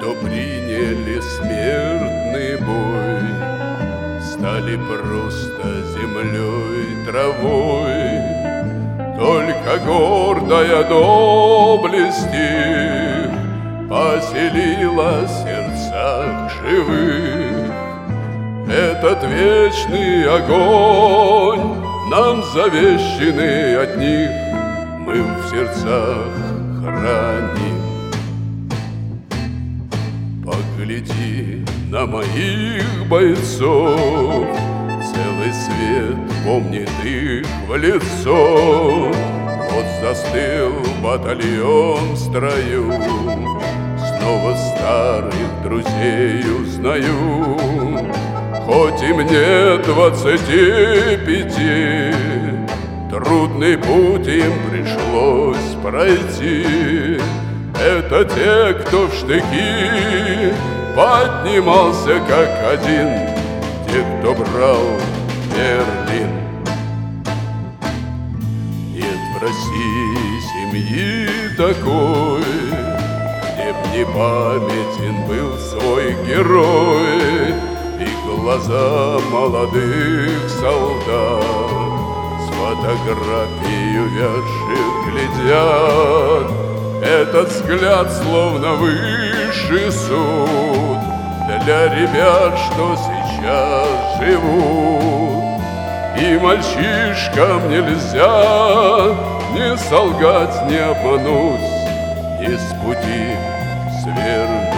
что приняли смертный бой, стали просто землей, травой. Только гордая доблесть их поселила в сердцах живых. Этот вечный огонь, нам завещанный от них, мы в сердцах храним. Погляди на моих бойцов, целый свет помнит их в лицо. Вот застыл батальон в строю, снова старых друзей узнаю. Хоть и мне 25, трудный путь им пришлось пройти. Это те, кто в штыки поднимался как один, те, кто брал Берлин. Нет в России семьи такой, где б не памятен был свой герой. И глаза молодых солдат с фотографией увядших глядят. Этот взгляд словно высший суд для ребят, что сейчас живут. И мальчишкам нельзя ни солгать, ни обмануть, ни с пути свернуть.